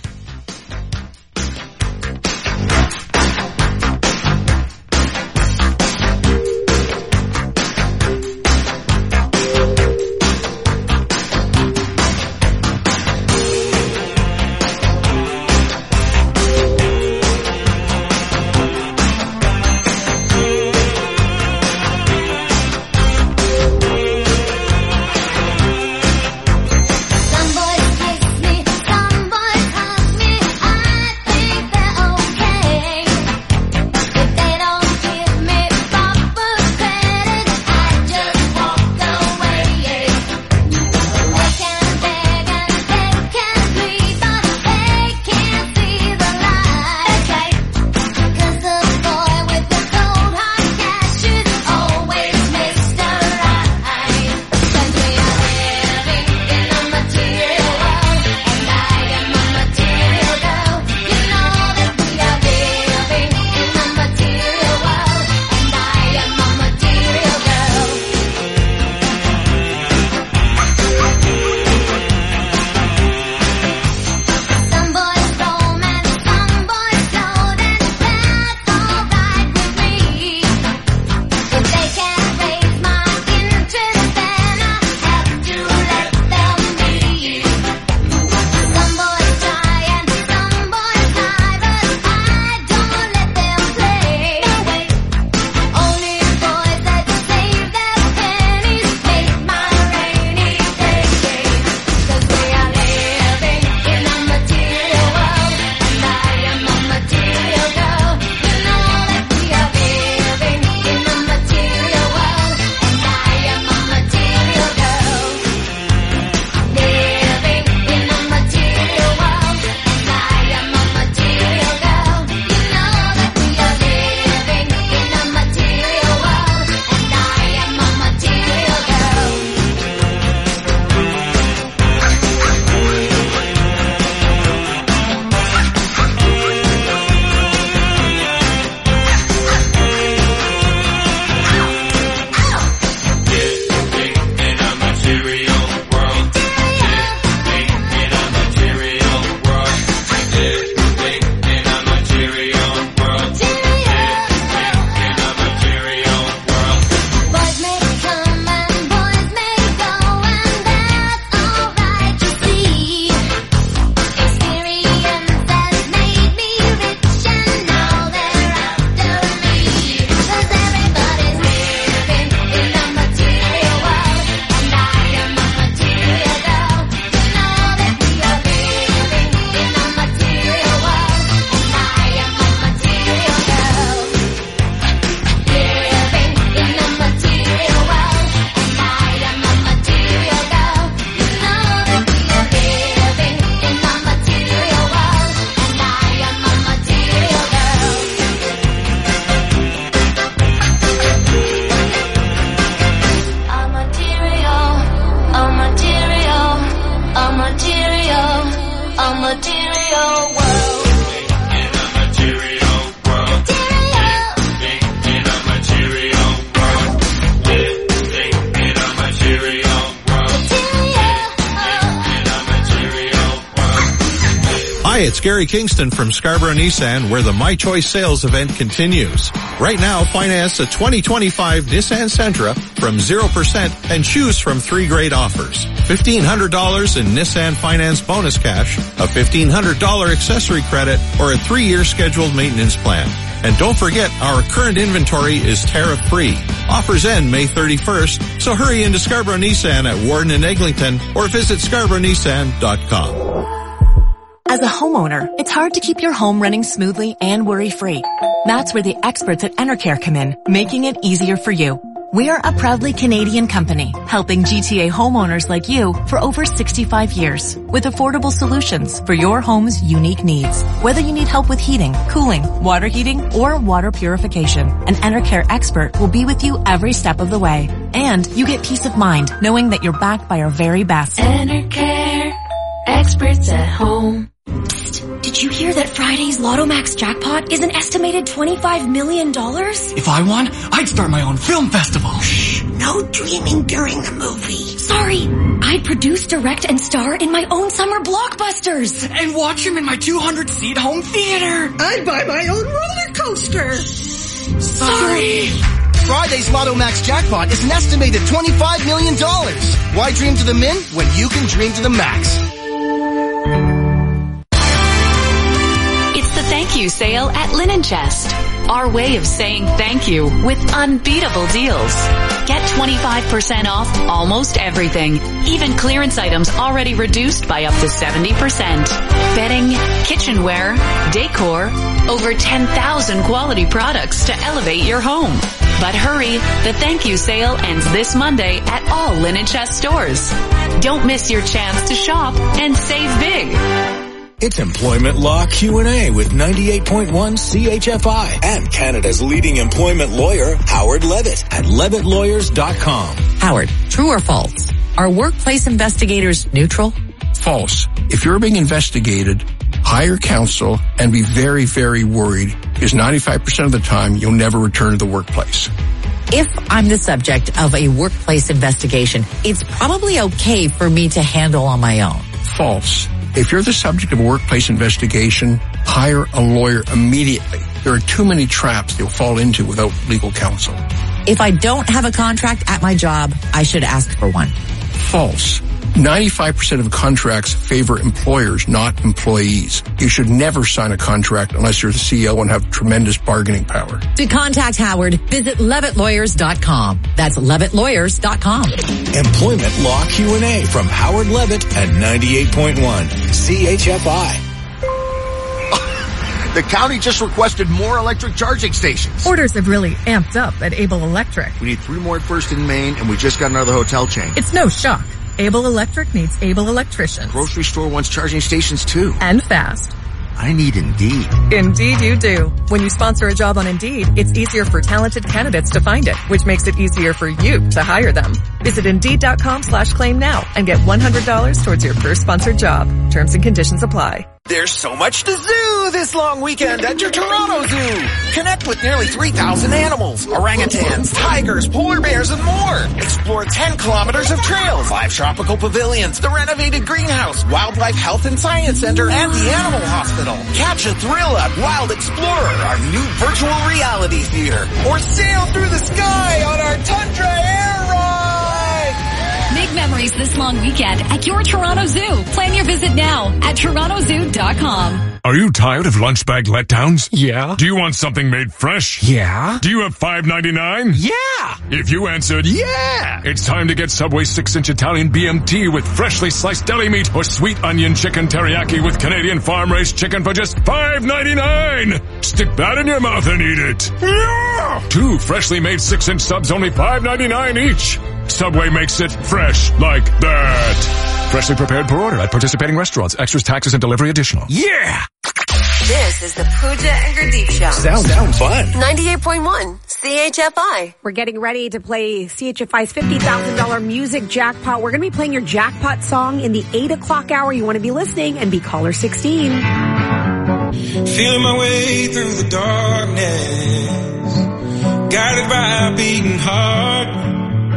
Hi, it's Gary Kingston from Scarborough Nissan, where the My Choice sales event continues. Right now, finance a 2025 Nissan Sentra from 0% and choose from 3 great offers. $1,500 in Nissan Finance bonus cash, a $1,500 accessory credit, or a 3-year scheduled maintenance plan. And don't forget, our current inventory is tariff-free. Offers end May 31st, so hurry into Scarborough Nissan at Warden and Eglinton or visit scarboroughnissan.com. As a homeowner, it's hard to keep your home running smoothly and worry-free. That's where the experts at Enercare come in, making it easier for you. We are a proudly Canadian company, helping GTA homeowners like you for over 65 years with affordable solutions for your home's unique needs. Whether you need help with heating, cooling, water heating, or water purification, an Enercare expert will be with you every step of the way. And you get peace of mind knowing that you're backed by our very best. Enercare, experts at home. Did you hear that Friday's Lotto Max jackpot is an estimated $25 million? If I won, I'd start my own film festival. Shh, no dreaming during the movie. Sorry, I'd produce, direct, and star in my own summer blockbusters. And watch them in my 200-seat home theater. I'd buy my own roller coaster. Sorry. Friday's Lotto Max jackpot is an estimated $25 million. Why dream to the min when you can dream to the max? Thank you sale at Linen Chest. Our way of saying thank you with unbeatable deals. Get 25% off almost everything. Even clearance items already reduced by up to 70%. Bedding, kitchenware, decor, over 10,000 quality products to elevate your home. But hurry, the thank you sale ends this Monday at all Linen Chest stores. Don't miss your chance to shop and save big. It's Employment Law Q&A with 98.1 CHFI and Canada's leading employment lawyer, Howard Levitt at levittlawyers.com. Howard, true or false? Are workplace investigators neutral? False. If you're being investigated, hire counsel and be very, very worried because 95% of the time you'll never return to the workplace. If I'm the subject of a workplace investigation, it's probably okay for me to handle on my own. False. If you're the subject of a workplace investigation, hire a lawyer immediately. There are too many traps you'll fall into without legal counsel. If I don't have a contract at my job, I should ask for one. False. 95% of contracts favor employers, not employees. You should never sign a contract unless you're the CEO and have tremendous bargaining power. To contact Howard, visit levittlawyers.com. That's levittlawyers.com. Employment Law Q&A from Howard Levitt at 98.1 CHFI. The county just requested more electric charging stations. Orders have really amped up at Able Electric. We need 3 more at First in Maine, and we just got another hotel chain. It's no shock. Able Electric needs able electricians. Grocery store wants charging stations too. And fast. I need Indeed. Indeed you do. When you sponsor a job on Indeed, it's easier for talented candidates to find it, which makes it easier for you to hire them. Visit Indeed.com/claim now and get $100 towards your first sponsored job. Terms and conditions apply. There's so much to zoo this long weekend at your Toronto Zoo. Connect with nearly 3,000 animals, orangutans, tigers, polar bears, and more. Explore 10 kilometers of trails, 5 tropical pavilions, the renovated greenhouse, Wildlife Health and Science Center, and the Animal Hospital. Catch a thrill at Wild Explorer, our new virtual reality theater, or sail through the sky on our Tundra Air Ride. Make memories this long weekend at your Toronto Zoo. Plan your visit now at torontozoo.com. Are you tired of lunch bag letdowns? Yeah. Do you want something made fresh? Yeah. Do you have $5.99? Yeah. If you answered yeah, it's time to get Subway 6-inch Italian BMT with freshly sliced deli meat or sweet onion chicken teriyaki with Canadian farm-raised chicken for just $5.99. Stick that in your mouth and eat it. Yeah. 2 freshly made 6-inch subs, only $5.99 each. Subway makes it fresh like that. Freshly prepared per order at participating restaurants. Extras, taxes, and delivery additional. Yeah! This is the Pooja and Gurdeep Show. Sound fun. 98.1 CHFI. We're getting ready to play CHFI's $50,000 music jackpot. We're going to be playing your jackpot song in the 8 o'clock hour. You want to be listening and be caller 16. Feeling my way through the darkness, guided by a beating heart.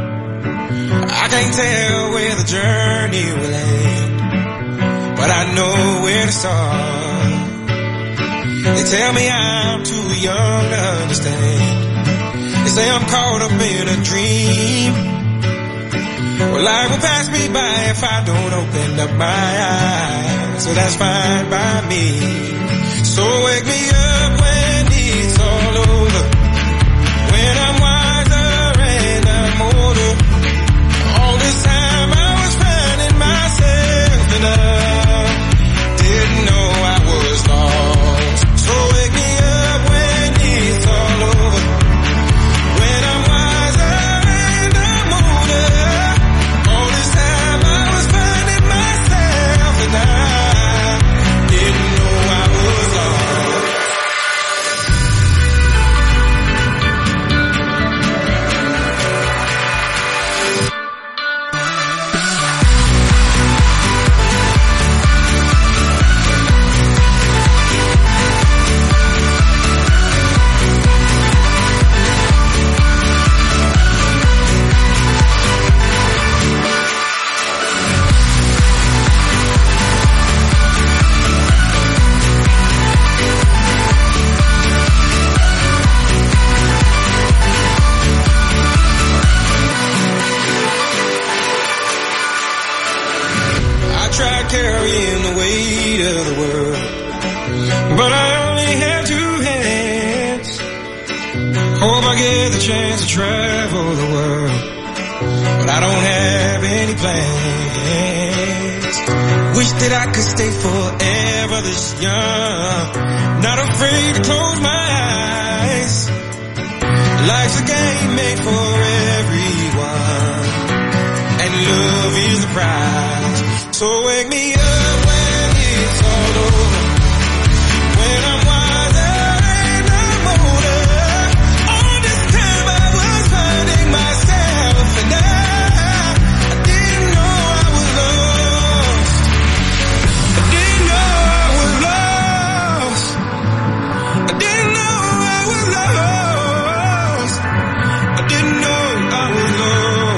I can't tell where the journey will end, but I know where to start. They tell me I'm too young to understand. They say I'm caught up in a dream, Well, life will pass me by if I don't open up my eyes. So that's fine by me. So wake me up when it's all over. When I'm wiser and I'm older. All this time I was finding myself and I didn't know I was lost. So wake me up when it's all over. When I'm wiser and I'm older. All this time I was finding myself and I didn't know I was lost. I tried carrying the weight of the world, but I only have two hands. Hope I get the chance to travel the world, but I don't have any plans. Wish that I could stay forever this young, not afraid to close my eyes. Life's a game made for everyone, and love is the prize. So wake me up when it's all over. When I'm wiser and I'm older. All this time I was finding myself and I didn't know I was lost. I didn't know I was lost. I didn't know I was lost. I didn't know I was lost.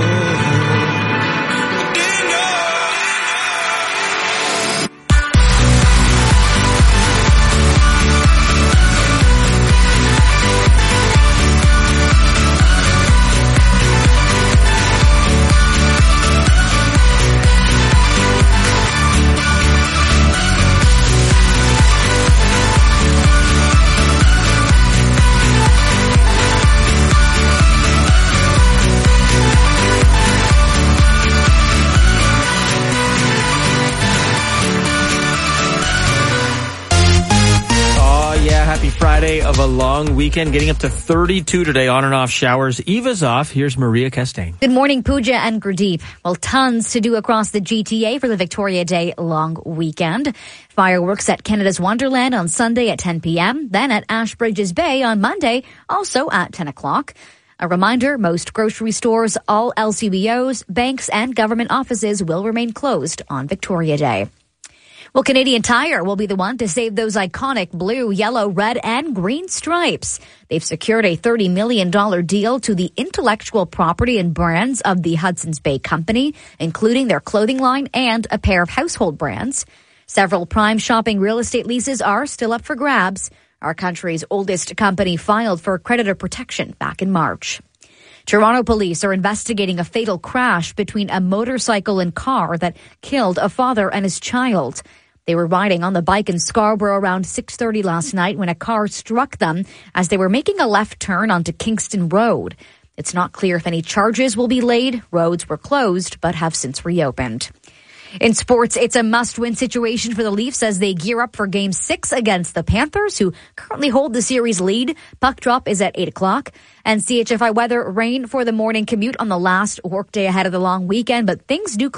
Happy Friday of a long weekend, getting up to 32 today, on and off showers. Eva's off. Here's Maria Castaigne. Good morning, Pooja and Gurdeep. Well, tons to do across the GTA for the Victoria Day long weekend. Fireworks at Canada's Wonderland on Sunday at 10 p.m., then at Ashbridges Bay on Monday, also at 10 o'clock. A reminder, most grocery stores, all LCBOs, banks, and government offices will remain closed on Victoria Day. Well, Canadian Tire will be the one to save those iconic blue, yellow, red, and green stripes. They've secured a $30 million deal to the intellectual property and brands of the Hudson's Bay Company, including their clothing line and a pair of household brands. Several prime shopping real estate leases are still up for grabs. Our country's oldest company filed for creditor protection back in March. Toronto police are investigating a fatal crash between a motorcycle and car that killed a father and his child. They were riding on the bike in Scarborough around 6:30 last night when a car struck them as they were making a left turn onto Kingston Road. It's not clear if any charges will be laid. Roads were closed but have since reopened. In sports, it's a must-win situation for the Leafs as they gear up for Game 6 against the Panthers, who currently hold the series lead. Puck drop is at 8 o'clock. And CHFI weather, rain for the morning commute on the last workday ahead of the long weekend, but things do